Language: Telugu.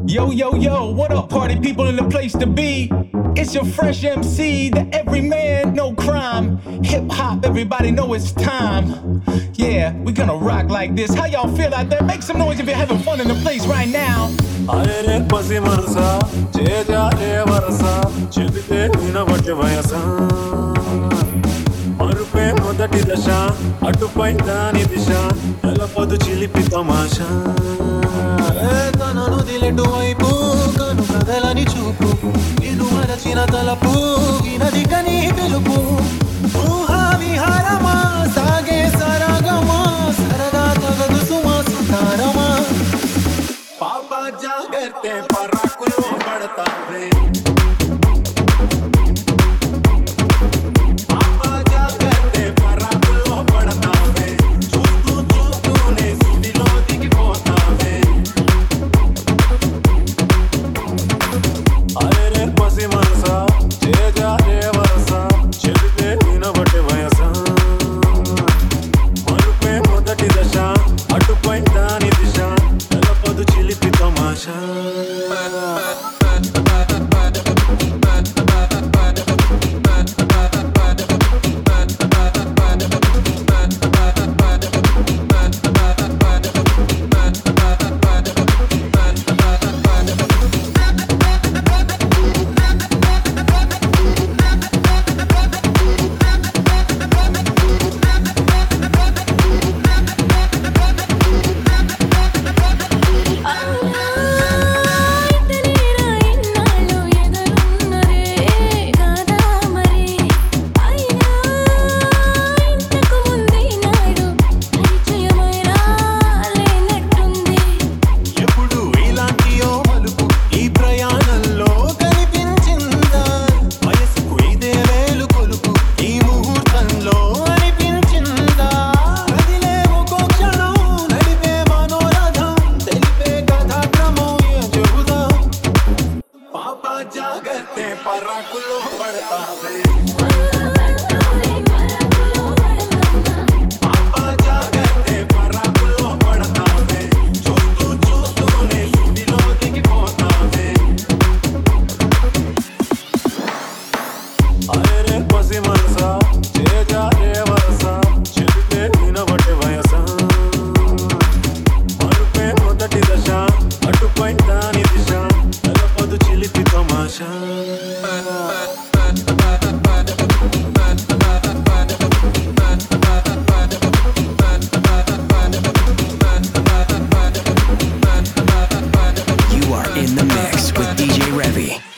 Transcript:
Yo, yo, yo, what up, party people in the place to be? It's your fresh MC, the everyman, no crime. Hip hop, everybody know it's time. Yeah, we gonna rock like this. How y'all feel out there? Make some noise if you're having fun in the place right now. Aire pasi marsa, cheja re varsa, chibite vina vatte vayasa. Marupe modati dasha, atupai dani disha, elapadu chilipi tamasha. తనను దిలెటు వైపు కను కదలని చూపు నిన్ను మరచిన తలపు వినది కని తెలుపు ఊహా విహారమా సాగే సరగమా సరదా తగదు సుమా సుతారమా పాపా జాగర్తే పరాకులో పడతావే జాగర్తే పరాకులో పడతావే You are in the mix with DJ Revy.